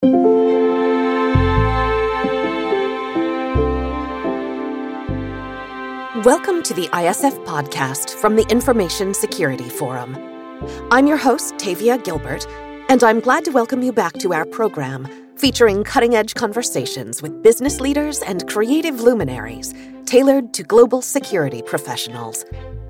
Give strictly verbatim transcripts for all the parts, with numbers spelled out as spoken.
Welcome to the I S F podcast from the Information Security Forum. I'm your host, Tavia Gilbert, and I'm glad to welcome you back to our program featuring cutting-edge conversations with business leaders and creative luminaries tailored to global security professionals.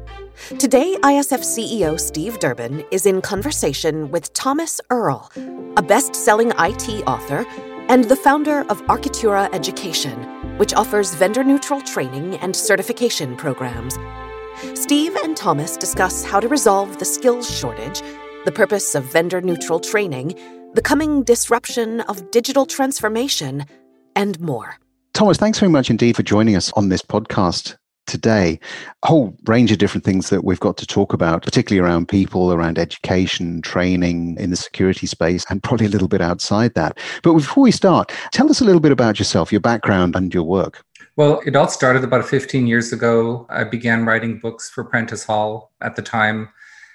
Today, I S F C E O Steve Durbin is in conversation with Thomas Earl, a best-selling I T author and the founder of Architura Education, which offers vendor-neutral training and certification programs. Steve and Thomas discuss how to resolve the skills shortage, the purpose of vendor-neutral training, the coming disruption of digital transformation, and more. Thomas, thanks very much indeed for joining us on this podcast today. A whole range of different things that we've got to talk about, particularly around people, around education, training in the security space, and probably a little bit outside that. But before we start, tell us a little bit about yourself, your background and your work. Well, it all started about fifteen years ago. I began writing books for Prentice Hall. At the time,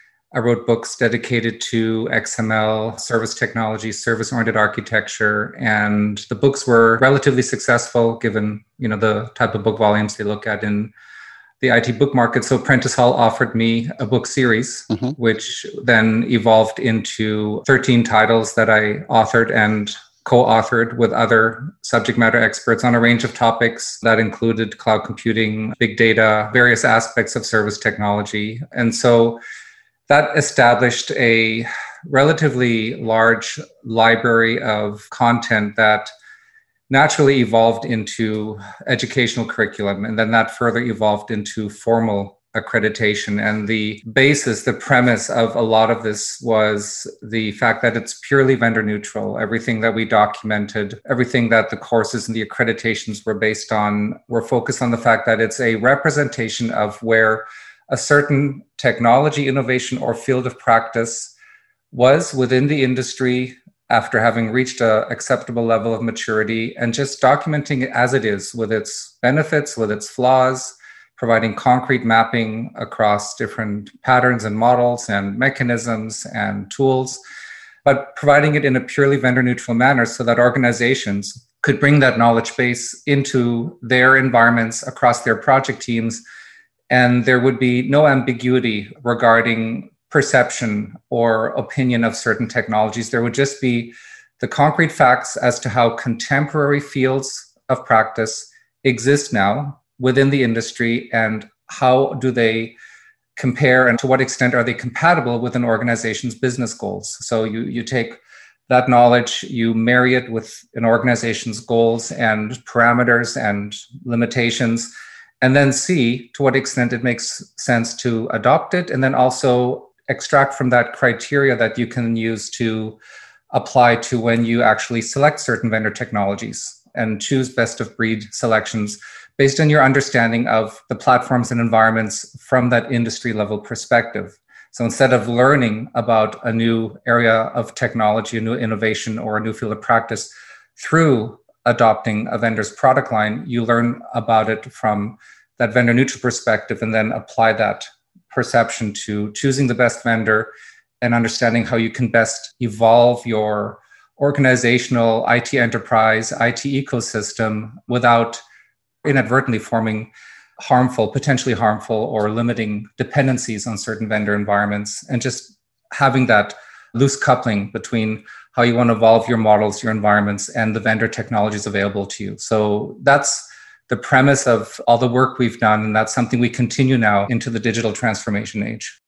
I wrote books dedicated to X M L, service technology, service-oriented architecture, and the books were relatively successful given, you know, the type of book volumes they look at in the I T book market. So Prentice Hall offered me a book series, mm-hmm. which then evolved into thirteen titles that I authored and co-authored with other subject matter experts on a range of topics that included cloud computing, big data, various aspects of service technology. And so that established a relatively large library of content that naturally evolved into educational curriculum. And then that further evolved into formal accreditation. And the basis, the premise of a lot of this was the fact that it's purely vendor neutral. Everything that we documented, everything that the courses and the accreditations were based on, were focused on the fact that it's a representation of where a certain technology, innovation, or field of practice was within the industry after having reached an acceptable level of maturity, and just documenting it as it is with its benefits, with its flaws, providing concrete mapping across different patterns and models and mechanisms and tools, but providing it in a purely vendor neutral manner so that organizations could bring that knowledge base into their environments across their project teams. And there would be no ambiguity regarding perception or opinion of certain technologies. There would just be the concrete facts as to how contemporary fields of practice exist now within the industry and how do they compare and to what extent are they compatible with an organization's business goals. So you, you take that knowledge, you marry it with an organization's goals and parameters and limitations, and then see to what extent it makes sense to adopt it, and then also extract from that criteria that you can use to apply to when you actually select certain vendor technologies and choose best of breed selections based on your understanding of the platforms and environments from that industry level perspective. So instead of learning about a new area of technology, a new innovation, or a new field of practice through adopting a vendor's product line, you learn about it from that vendor neutral perspective and then apply that perception to choosing the best vendor and understanding how you can best evolve your organizational I T enterprise, I T ecosystem without inadvertently forming harmful, potentially harmful or limiting dependencies on certain vendor environments, and just having that loose coupling between how you want to evolve your models, your environments, and the vendor technologies available to you. So that's the premise of all the work we've done, and that's something we continue now into the digital transformation age.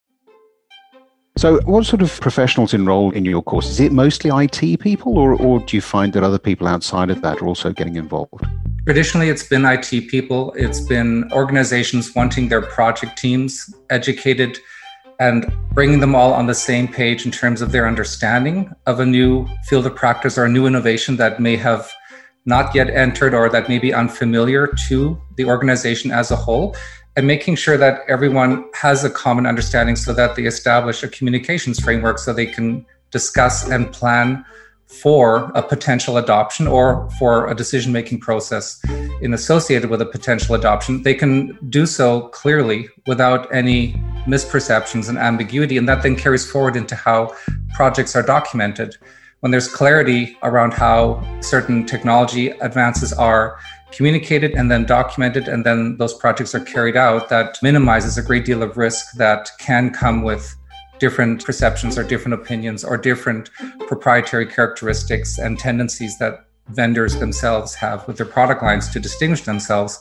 So what sort of professionals enroll in your course? Is it mostly I T people, or, or do you find that other people outside of that are also getting involved? Traditionally, it's been I T people. It's been organizations wanting their project teams educated and bringing them all on the same page in terms of their understanding of a new field of practice or a new innovation that may have not yet entered or that may be unfamiliar to the organization as a whole, and making sure that everyone has a common understanding so that they establish a communications framework so they can discuss and plan for a potential adoption or for a decision-making process in associated with a potential adoption. They can do so clearly without any misperceptions and ambiguity, and that then carries forward into how projects are documented. when there's clarity around how certain technology advances are communicated and then documented, and then those projects are carried out, that minimizes a great deal of risk that can come with different perceptions or different opinions or different proprietary characteristics and tendencies that vendors themselves have with their product lines to distinguish themselves.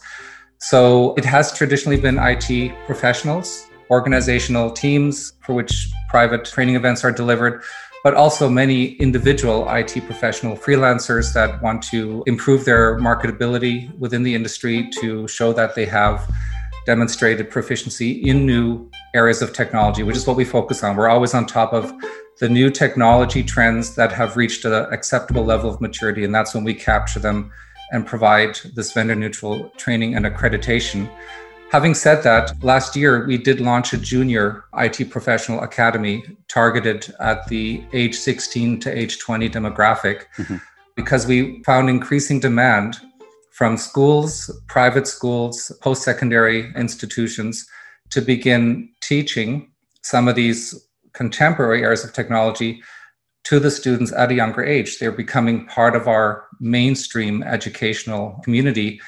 So it has traditionally been I T professionals, organizational teams for which private training events are delivered, but also many individual I T professional freelancers that want to improve their marketability within the industry to show that they have demonstrated proficiency in new areas of technology, which is what we focus on. We're always on top of the new technology trends that have reached an acceptable level of maturity, and that's when we capture them and provide this vendor-neutral training and accreditation. Having said that, last year we did launch a junior I T professional academy targeted at the age sixteen to age twenty demographic, mm-hmm. because we found increasing demand from schools, private schools, post-secondary institutions to begin teaching some of these contemporary areas of technology to the students at a younger age. They're becoming part of our mainstream educational community.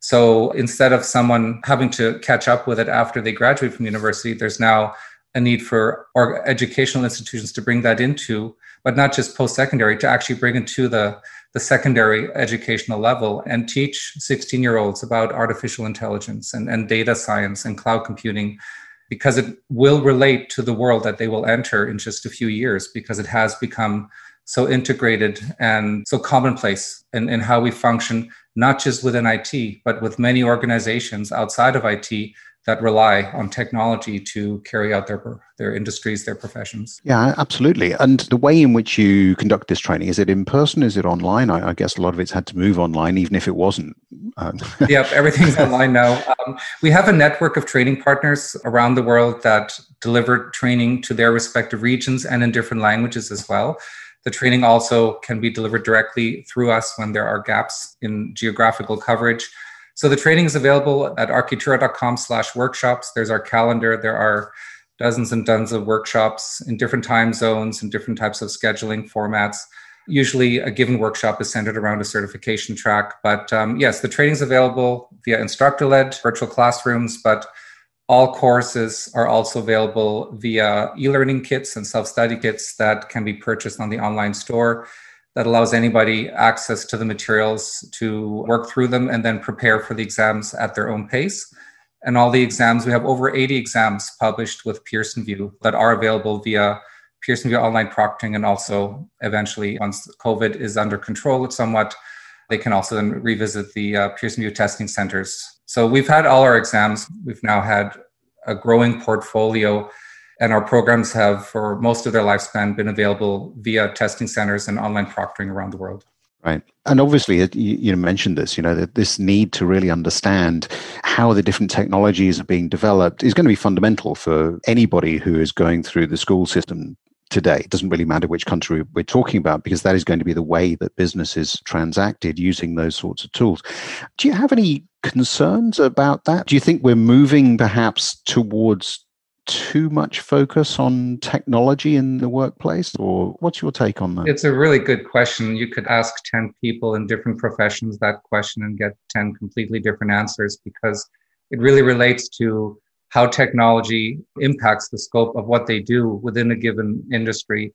So instead of someone having to catch up with it after they graduate from university, there's now a need for our educational institutions to bring that into, but not just post-secondary, to actually bring it to the, the secondary educational level and teach sixteen-year-olds about artificial intelligence and, and data science and cloud computing, because it will relate to the world that they will enter in just a few years, because it has become so integrated and so commonplace in, in how we function, not just within I T, but with many organizations outside of I T that rely on technology to carry out their their industries, their professions. Yeah, absolutely. And the way in which you conduct this training, is it in person? Is it online? I, I guess a lot of it's had to move online, even if it wasn't. Um. Yep, everything's online now. Um, we have a network of training partners around the world that deliver training to their respective regions and in different languages as well. The training also can be delivered directly through us when there are gaps in geographical coverage. So the training is available at architura.com slash workshops. There's our calendar. There are dozens and dozens of workshops in different time zones and different types of scheduling formats. Usually a given workshop is centered around a certification track. But um, yes, the training is available via instructor-led virtual classrooms, but all courses are also available via e-learning kits and self-study kits that can be purchased on the online store. That allows anybody access to the materials to work through them and then prepare for the exams at their own pace. And all the exams, we have over eighty exams published with Pearson VUE that are available via Pearson VUE online proctoring, and also eventually, once COVID is under control somewhat, they can also then revisit the uh, Pearson VUE testing centers. So we've had all our exams. We've now had a growing portfolio, and our programs have, for most of their lifespan, been available via testing centers and online proctoring around the world. Right. And obviously, you, you mentioned this, you know, that this need to really understand how the different technologies are being developed is going to be fundamental for anybody who is going through the school system today. It doesn't really matter which country we're talking about, because that is going to be the way that business is transacted using those sorts of tools. Do you have any concerns about that? Do you think we're moving perhaps towards too much focus on technology in the workplace, or what's your take on that? It's a really good question. You could ask ten people in different professions that question and get ten completely different answers, because it really relates to how technology impacts the scope of what they do within a given industry.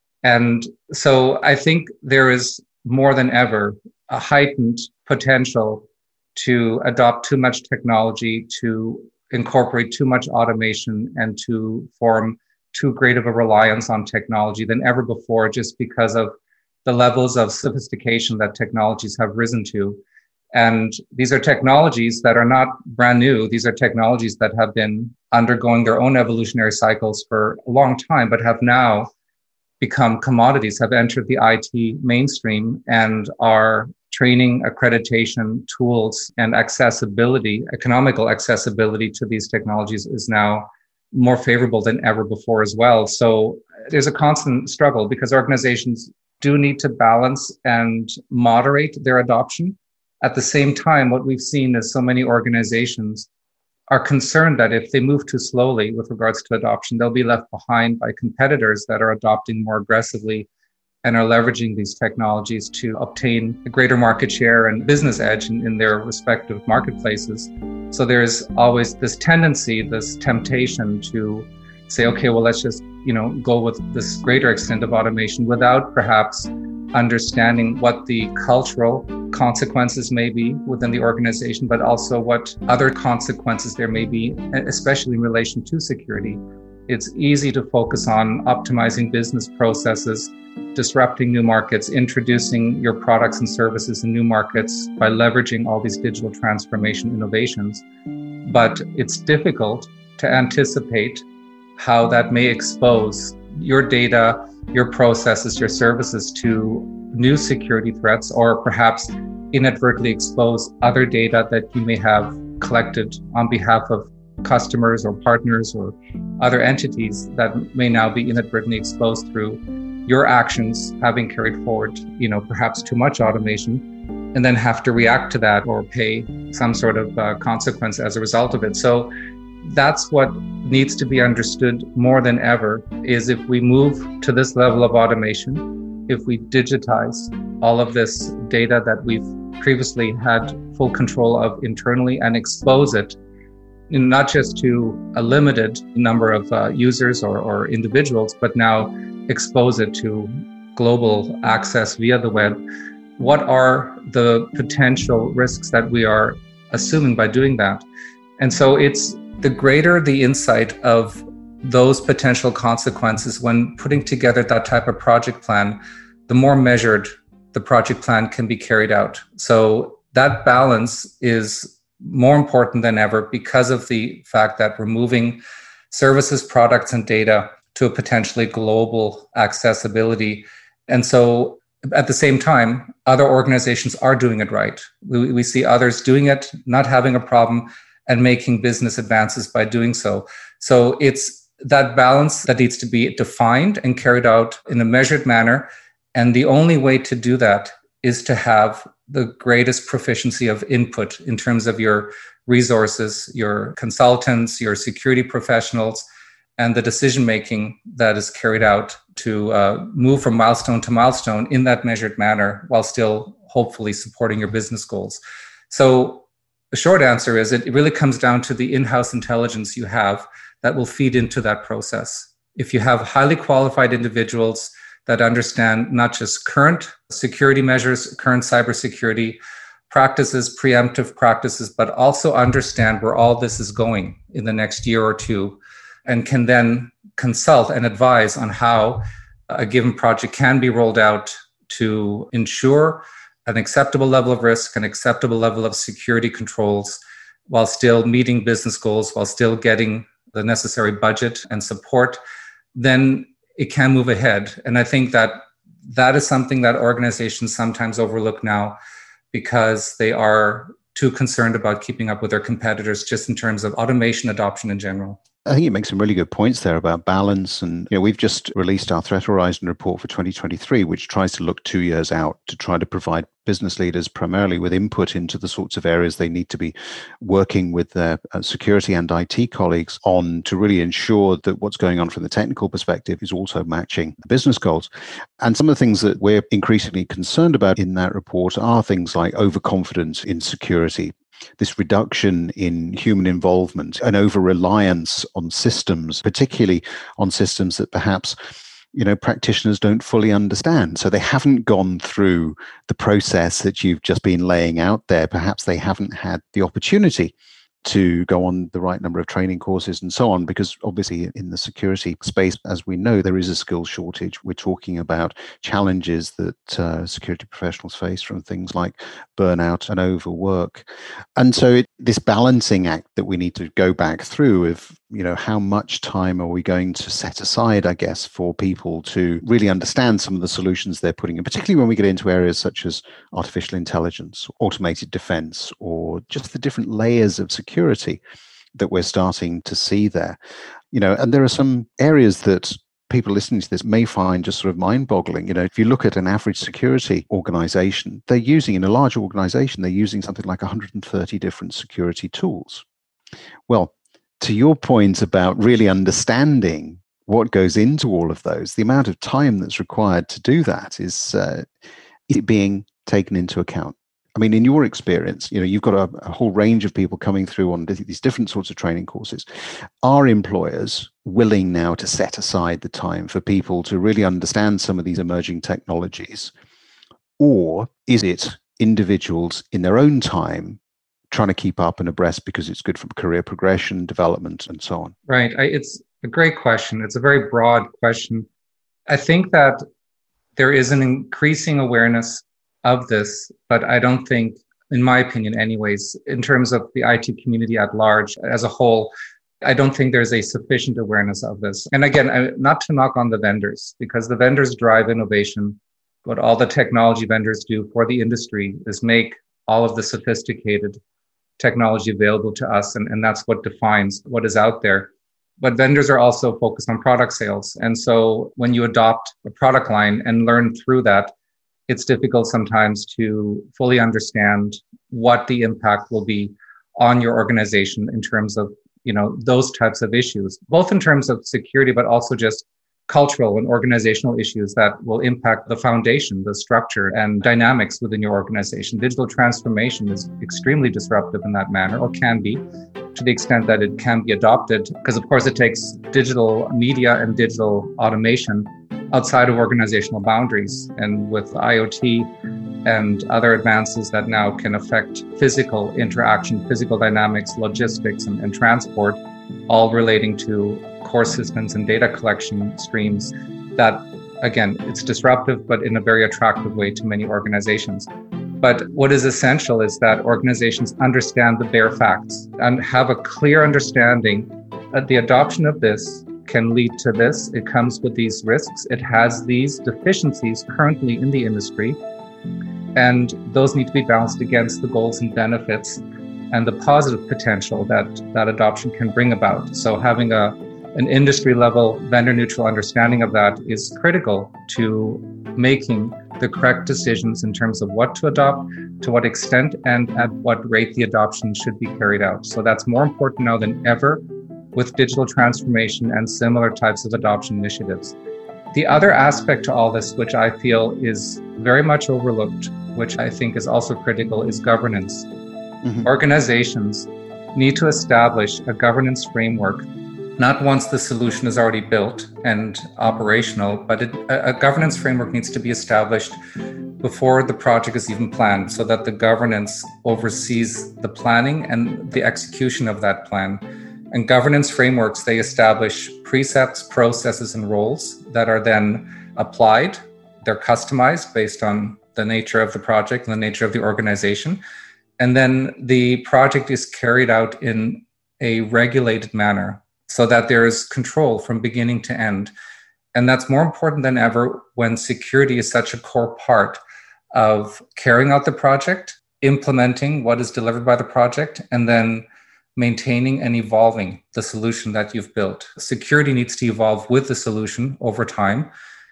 And so I think there is more than ever a heightened potential to adopt too much technology, to incorporate too much automation, and to form too great of a reliance on technology than ever before, just because of the levels of sophistication that technologies have risen to. And these are technologies that are not brand new. These are technologies that have been undergoing their own evolutionary cycles for a long time, but have now become commodities, have entered the I T mainstream, and are training, accreditation, tools, and accessibility, economical accessibility to these technologies is now more favorable than ever before as well. So there's a constant struggle, because organizations do need to balance and moderate their adoption. At the same time, what we've seen is so many organizations are concerned that if they move too slowly with regards to adoption, they'll be left behind by competitors that are adopting more aggressively and are leveraging these technologies to obtain a greater market share and business edge in, in their respective marketplaces. So there's always this tendency, this temptation to say, okay, well, let's just, you know, go with this greater extent of automation without perhaps understanding what the cultural consequences may be within the organization, but also what other consequences there may be, especially in relation to security. It's easy to focus on optimizing business processes, disrupting new markets, introducing your products and services in new markets by leveraging all these digital transformation innovations. But it's difficult to anticipate how that may expose your data, your processes, your services to new security threats, or perhaps inadvertently expose other data that you may have collected on behalf of customers or partners or other entities that may now be inadvertently exposed through your actions having carried forward, you know, perhaps too much automation, and then have to react to that or pay some sort of uh, consequence as a result of it. So that's what needs to be understood more than ever, is if we move to this level of automation, if we digitize all of this data that we've previously had full control of internally and expose it, not just to a limited number of uh, users or, or individuals, but now expose it to global access via the web, what are the potential risks that we are assuming by doing that? And so it's the greater the insight of those potential consequences when putting together that type of project plan, the more measured the project plan can be carried out. So that balance is more important than ever because of the fact that we're moving services, products, and data to a potentially global accessibility. And so at the same time, other organizations are doing it right. We, we see others doing it, not having a problem, and making business advances by doing so. So it's that balance that needs to be defined and carried out in a measured manner. And the only way to do that is to have the greatest proficiency of input in terms of your resources, your consultants, your security professionals, and the decision-making that is carried out to uh, move from milestone to milestone in that measured manner while still hopefully supporting your business goals. So the short answer is it really comes down to the in-house intelligence you have that will feed into that process. If you have highly qualified individuals that understand not just current security measures, current cybersecurity practices, preemptive practices, but also understand where all this is going in the next year or two, and can then consult and advise on how a given project can be rolled out to ensure an acceptable level of risk, an acceptable level of security controls, while still meeting business goals, while still getting the necessary budget and support, then it can move ahead. And I think that that is something that organizations sometimes overlook now because they are too concerned about keeping up with their competitors just in terms of automation adoption in general. I think you make some really good points there about balance. And you know, we've just released our Threat Horizon report for twenty twenty-three, which tries to look two years out to try to provide business leaders primarily with input into the sorts of areas they need to be working with their uh, security and I T colleagues on to really ensure that what's going on from the technical perspective is also matching the business goals. And some of the things that we're increasingly concerned about in that report are things like overconfidence in security, this reduction in human involvement, and over-reliance on systems, particularly on systems that perhaps, you know, practitioners don't fully understand. So they haven't gone through the process that you've just been laying out there. Perhaps they haven't had the opportunity to go on the right number of training courses and so on, because obviously in the security space, as we know, there is a skills shortage. We're talking about challenges that uh, security professionals face from things like burnout and overwork. And so it, this balancing act that we need to go back through of, you know, how much time are we going to set aside, I guess, for people to really understand some of the solutions they're putting in, particularly when we get into areas such as artificial intelligence, automated defense, or just the different layers of security that we're starting to see there. You know, and there are some areas that people listening to this may find just sort of mind-boggling. You know, if you look at an average security organization, they're using, in a large organization, they're using something like one hundred thirty different security tools. Well, to your point about really understanding what goes into all of those, the amount of time that's required to do that is, uh, is it being taken into account? I mean, in your experience, you know, you've got a, a whole range of people coming through on these different sorts of training courses. Are employers willing now to set aside the time for people to really understand some of these emerging technologies? Or is it individuals in their own time trying to keep up and abreast because it's good for career progression, development, and so on? Right. I, it's a great question. It's a very broad question. I think that there is an increasing awareness of this, but I don't think, in my opinion anyways, in terms of the I T community at large as a whole, I don't think there's a sufficient awareness of this. And again, I, not to knock on the vendors, because the vendors drive innovation. What all the technology vendors do for the industry is make all of the sophisticated technology available to us, and, and that's what defines what is out there. But vendors are also focused on product sales. And so when you adopt a product line and learn through that, it's difficult sometimes to fully understand what the impact will be on your organization in terms of, you know, those types of issues, both in terms of security, but also just cultural and organizational issues that will impact the foundation, the structure and dynamics within your organization. Digital transformation is extremely disruptive in that manner, or can be, to the extent that it can be adopted, because of course it takes digital media and digital automation outside of organizational boundaries. And with IoT and other advances that now can affect physical interaction, physical dynamics, logistics, and, and transport, all relating to core systems and data collection streams, that, again, it's disruptive, but in a very attractive way to many organizations. But what is essential is that organizations understand the bare facts and have a clear understanding that the adoption of this can lead to this. It comes with these risks. It has these deficiencies currently in the industry, and those need to be balanced against the goals and benefits and the positive potential that that adoption can bring about. So having a an industry level vendor neutral understanding of that is critical to making the correct decisions in terms of what to adopt, to what extent, and at what rate the adoption should be carried out. So that's more important now than ever with digital transformation and similar types of adoption initiatives. The other aspect to all this, which I feel is very much overlooked, which I think is also critical, is governance. Mm-hmm. Organizations need to establish a governance framework, not once the solution is already built and operational, but it, a, a governance framework needs to be established before the project is even planned, so that the governance oversees the planning and the execution of that plan. And governance frameworks, they establish precepts, processes, and roles that are then applied. They're customized based on the nature of the project and the nature of the organization. And then the project is carried out in a regulated manner so that there is control from beginning to end. And that's more important than ever when security is such a core part of carrying out the project, implementing what is delivered by the project, and then maintaining and evolving the solution that you've built. Security needs to evolve with the solution over time,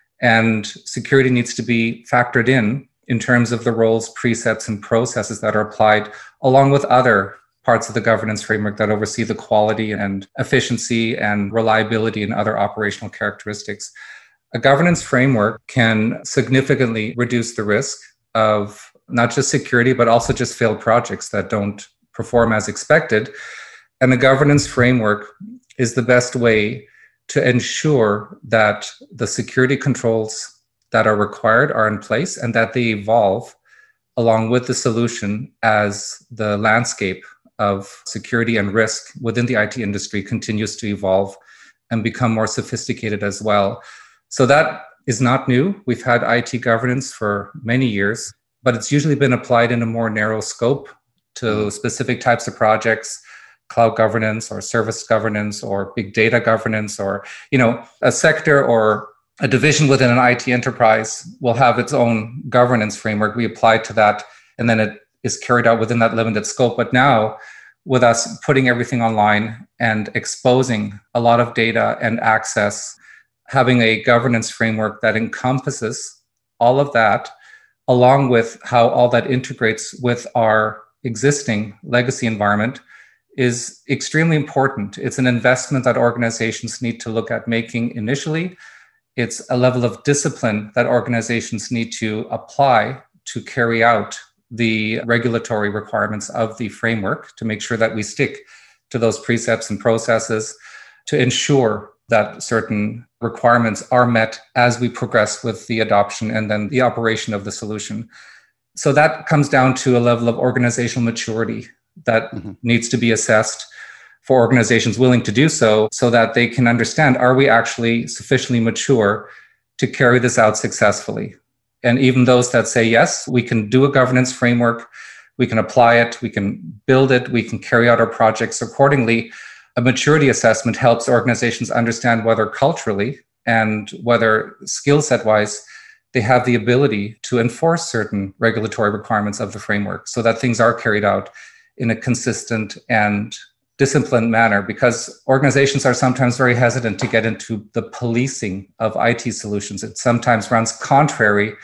and security needs to be factored in in terms of the roles, precepts, and processes that are applied, along with other parts of the governance framework that oversee the quality and efficiency and reliability and other operational characteristics. A governance framework can significantly reduce the risk of not just security, but also just failed projects that don't perform as expected. And the governance framework is the best way to ensure that the security controls that are required are in place and that they evolve along with the solution as the landscape of security and risk within the I T industry continues to evolve and become more sophisticated as well. So that is not new. We've had I T governance for many years, but it's usually been applied in a more narrow scope to specific types of projects, cloud governance or service governance or big data governance, or, you know, a sector or a division within an I T enterprise will have its own governance framework. We apply to that, and then it is carried out within that limited scope. But now, with us putting everything online and exposing a lot of data and access, having a governance framework that encompasses all of that, along with how all that integrates with our existing legacy environment, is extremely important. It's an investment that organizations need to look at making initially. It's a level of discipline that organizations need to apply to carry out the regulatory requirements of the framework, to make sure that we stick to those precepts and processes, to ensure that certain requirements are met as we progress with the adoption and then the operation of the solution. So that comes down to a level of organizational maturity that mm-hmm. needs to be assessed for organizations willing to do so, so that they can understand, are we actually sufficiently mature to carry this out successfully? And even those that say, yes, we can do a governance framework, we can apply it, we can build it, we can carry out our projects accordingly, a maturity assessment helps organizations understand whether culturally and whether skill set wise, they have the ability to enforce certain regulatory requirements of the framework so that things are carried out in a consistent and disciplined manner, because organizations are sometimes very hesitant to get into the policing of I T solutions. It sometimes runs contrary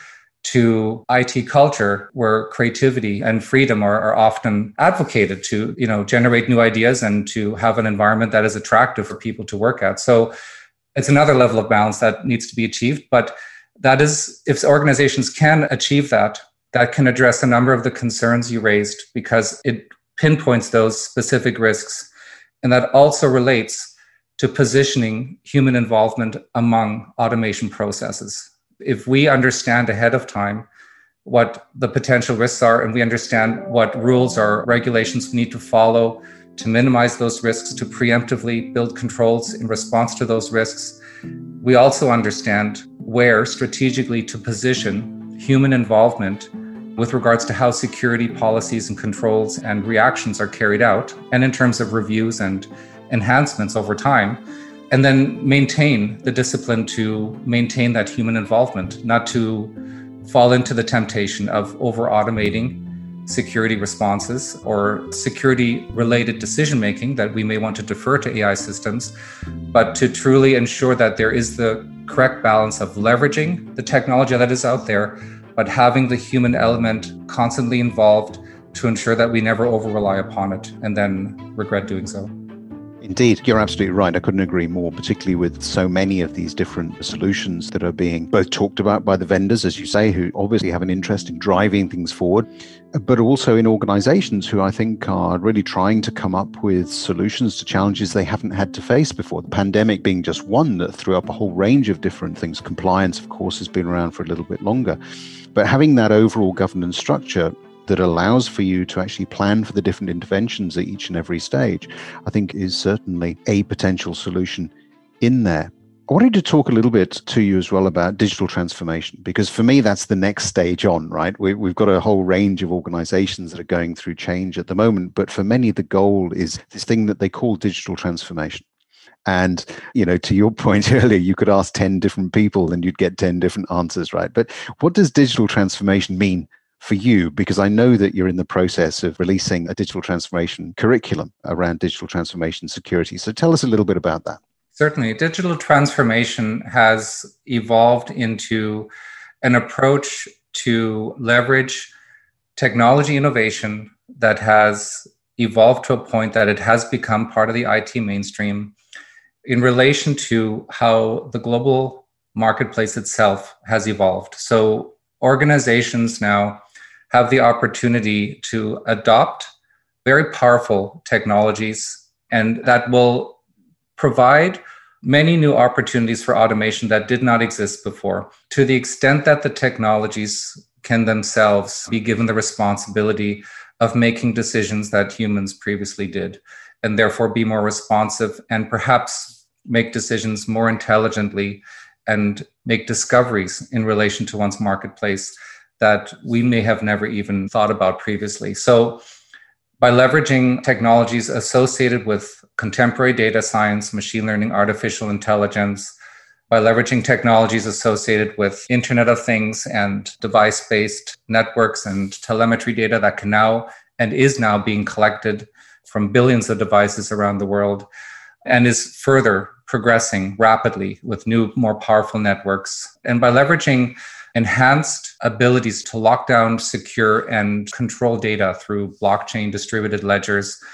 to I T culture, where creativity and freedom are, are often advocated to, you know, generate new ideas and to have an environment that is attractive for people to work at. So it's another level of balance that needs to be achieved. But that is, if organizations can achieve that, that can address a number of the concerns you raised, because it pinpoints those specific risks. And that also relates to positioning human involvement among automation processes. If we understand ahead of time what the potential risks are, and we understand what rules or regulations we need to follow to minimize those risks, to preemptively build controls in response to those risks, we also understand where strategically to position human involvement with regards to how security policies and controls and reactions are carried out, and in terms of reviews and enhancements over time, and then maintain the discipline to maintain that human involvement, not to fall into the temptation of over-automating security responses or security-related decision-making that we may want to defer to A I systems, but to truly ensure that there is the correct balance of leveraging the technology that is out there, but having the human element constantly involved to ensure that we never over-rely upon it and then regret doing so. Indeed, you're absolutely right. I couldn't agree more, particularly with so many of these different solutions that are being both talked about by the vendors, as you say, who obviously have an interest in driving things forward, but also in organizations who I think are really trying to come up with solutions to challenges they haven't had to face before. The pandemic being just one that threw up a whole range of different things. Compliance, of course, has been around for a little bit longer. But having that overall governance structure that allows for you to actually plan for the different interventions at each and every stage, I think is certainly a potential solution in there. I wanted to talk a little bit to you as well about digital transformation, because for me, that's the next stage on, right? We, we've got a whole range of organizations that are going through change at the moment, but for many, the goal is this thing that they call digital transformation. And, you know, to your point earlier, you could ask ten different people and you'd get ten different answers, right? But what does digital transformation mean for you? Because I know that you're in the process of releasing a digital transformation curriculum around digital transformation security. So tell us a little bit about that. Certainly. Digital transformation has evolved into an approach to leverage technology innovation that has evolved to a point that it has become part of the I T mainstream in relation to how the global marketplace itself has evolved. So organizations now have the opportunity to adopt very powerful technologies, and that will provide many new opportunities for automation that did not exist before, to the extent that the technologies can themselves be given the responsibility of making decisions that humans previously did, and therefore be more responsive and perhaps make decisions more intelligently and make discoveries in relation to one's marketplace that we may have never even thought about previously. So by leveraging technologies associated with contemporary data science, machine learning, artificial intelligence, by leveraging technologies associated with Internet of Things and device-based networks and telemetry data that can now and is now being collected from billions of devices around the world and is further progressing rapidly with new, more powerful networks. And by leveraging enhanced abilities to lock down, secure, and control data through blockchain distributed ledgers,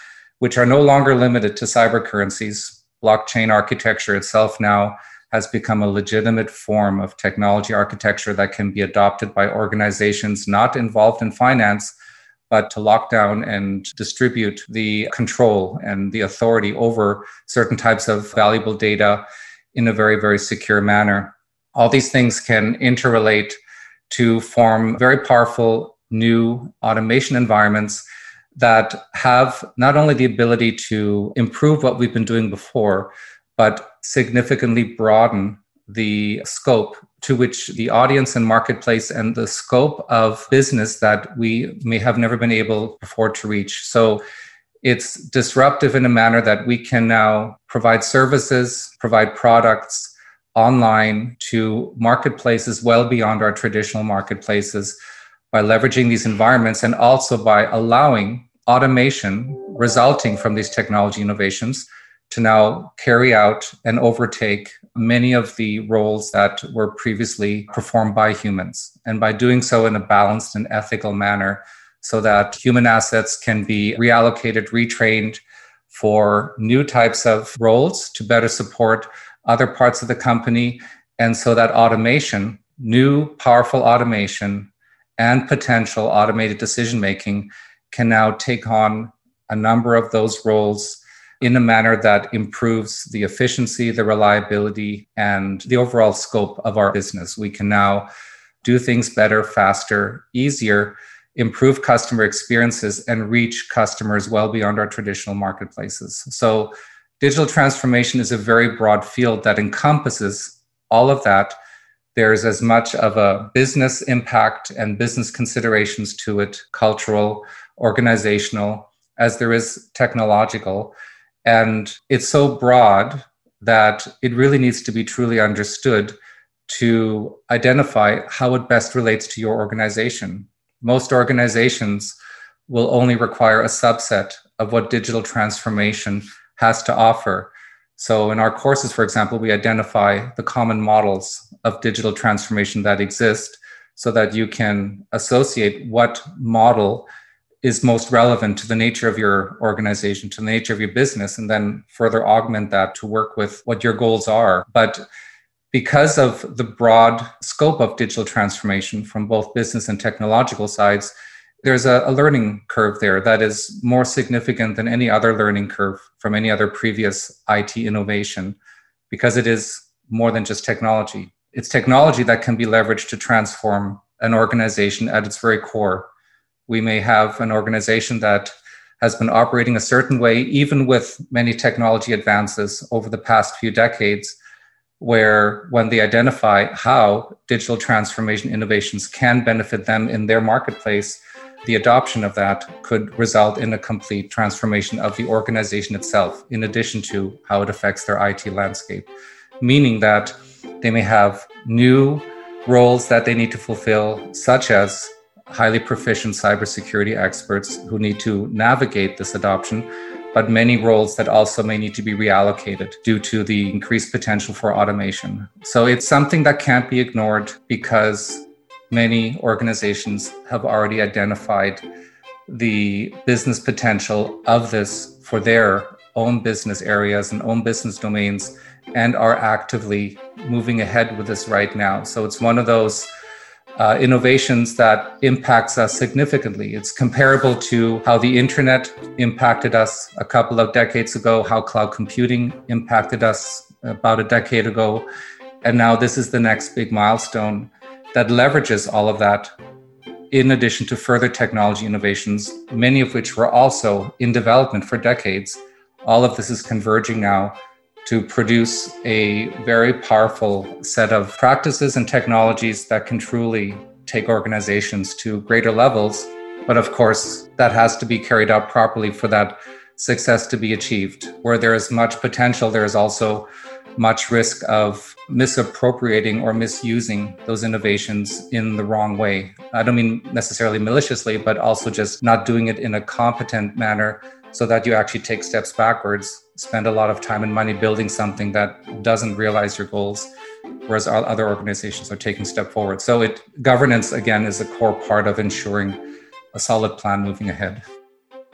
which are no longer limited to cyber currencies. Blockchain architecture itself now has become a legitimate form of technology architecture that can be adopted by organizations not involved in finance, but to lock down and distribute the control and the authority over certain types of valuable data in a very, very secure manner. All these things can interrelate to form very powerful new automation environments that have not only the ability to improve what we've been doing before, but significantly broaden the scope to which the audience and marketplace and the scope of business that we may have never been able before to reach. So it's disruptive in a manner that we can now provide services, provide products online to marketplaces well beyond our traditional marketplaces by leveraging these environments, and also by allowing automation resulting from these technology innovations to now carry out and overtake many of the roles that were previously performed by humans, and by doing so in a balanced and ethical manner, so that human assets can be reallocated, retrained for new types of roles to better support other parts of the company, and so that automation, new powerful automation and potential automated decision-making can now take on a number of those roles in a manner that improves the efficiency, the reliability, and the overall scope of our business. We can now do things better, faster, easier, improve customer experiences, and reach customers well beyond our traditional marketplaces. So digital transformation is a very broad field that encompasses all of that. There's as much of a business impact and business considerations to it, cultural, organizational, as there is technological. And it's so broad that it really needs to be truly understood to identify how it best relates to your organization. Most organizations will only require a subset of what digital transformation has to offer. So in our courses, for example, we identify the common models of digital transformation that exist so that you can associate what model is most relevant to the nature of your organization, to the nature of your business, and then further augment that to work with what your goals are. But because of the broad scope of digital transformation from both business and technological sides, there's a, a learning curve there that is more significant than any other learning curve from any other previous I T innovation, because it is more than just technology. It's technology that can be leveraged to transform an organization at its very core. We may have an organization that has been operating a certain way, even with many technology advances over the past few decades, where when they identify how digital transformation innovations can benefit them in their marketplace, the adoption of that could result in a complete transformation of the organization itself, in addition to how it affects their I T landscape. Meaning that they may have new roles that they need to fulfill, such as highly proficient cybersecurity experts who need to navigate this adoption, but many roles that also may need to be reallocated due to the increased potential for automation. So it's something that can't be ignored, because many organizations have already identified the business potential of this for their own business areas and own business domains, and are actively moving ahead with this right now. So it's one of those Uh, innovations that impacts us significantly. It's comparable to how the internet impacted us a couple of decades ago, how cloud computing impacted us about a decade ago. And now this is the next big milestone that leverages all of that, in addition to further technology innovations, many of which were also in development for decades. All of this is converging now to produce a very powerful set of practices and technologies that can truly take organizations to greater levels. But of course, that has to be carried out properly for that success to be achieved. Where there is much potential, there is also much risk of misappropriating or misusing those innovations in the wrong way. I don't mean necessarily maliciously, but also just not doing it in a competent manner, so that you actually take steps backwards, spend a lot of time and money building something that doesn't realize your goals, whereas other organizations are taking a step forward. So it governance, again, is a core part of ensuring a solid plan moving ahead.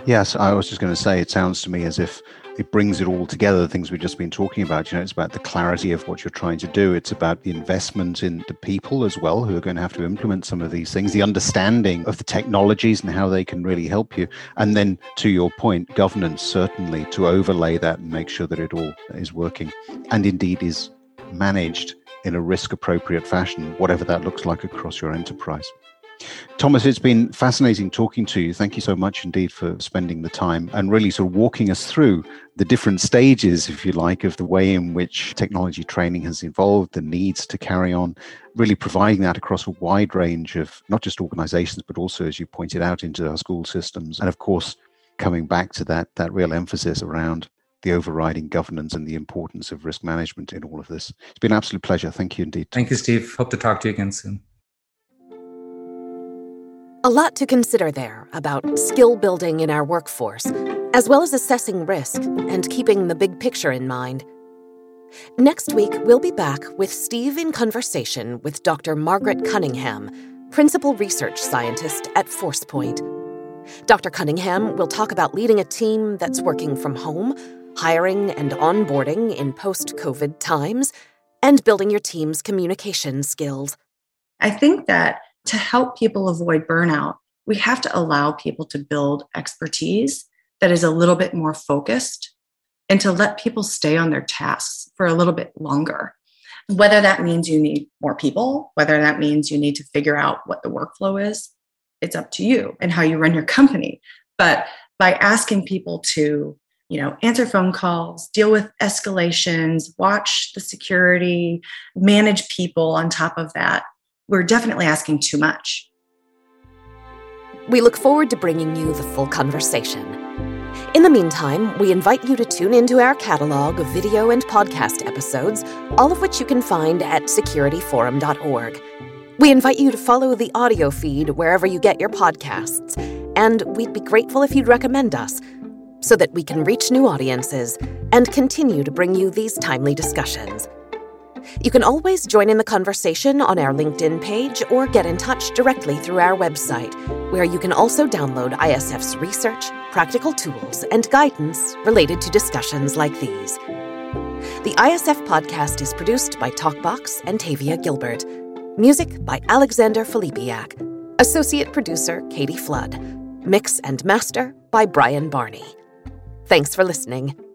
Yes, I was just going to say, it sounds to me as if it brings it all together, the things we've just been talking about. You know, it's about the clarity of what you're trying to do. It's about the investment in the people as well, who are going to have to implement some of these things, the understanding of the technologies and how they can really help you. And then, to your point, governance, certainly, to overlay that and make sure that it all is working and indeed is managed in a risk-appropriate fashion, whatever that looks like across your enterprise. Thomas, it's been fascinating talking to you. Thank you so much indeed for spending the time and really sort of walking us through the different stages, if you like, of the way in which technology training has evolved, the needs to carry on, really providing that across a wide range of not just organizations, but also, as you pointed out, into our school systems. And of course, coming back to that, that real emphasis around the overriding governance and the importance of risk management in all of this. It's been an absolute pleasure. Thank you indeed. Thank you, Steve. Hope to talk to you again soon. A lot to consider there about skill building in our workforce, as well as assessing risk and keeping the big picture in mind. Next week, we'll be back with Steve in conversation with Doctor Margaret Cunningham, Principal Research Scientist at ForcePoint. Doctor Cunningham will talk about leading a team that's working from home, hiring and onboarding in post-COVID times, and building your team's communication skills. I think that to help people avoid burnout, we have to allow people to build expertise that is a little bit more focused and to let people stay on their tasks for a little bit longer. Whether that means you need more people, whether that means you need to figure out what the workflow is, it's up to you and how you run your company. But by asking people to, you know, answer phone calls, deal with escalations, watch the security, manage people on top of that, we're definitely asking too much. We look forward to bringing you the full conversation. In the meantime, we invite you to tune into our catalog of video and podcast episodes, all of which you can find at security forum dot org. We invite you to follow the audio feed wherever you get your podcasts, and we'd be grateful if you'd recommend us so that we can reach new audiences and continue to bring you these timely discussions. You can always join in the conversation on our LinkedIn page or get in touch directly through our website, where you can also download I S F's research, practical tools, and guidance related to discussions like these. The I S F podcast is produced by TalkBox and Tavia Gilbert. Music by Alexander Filipiak. Associate producer Katie Flood. Mix and master by Brian Barney. Thanks for listening.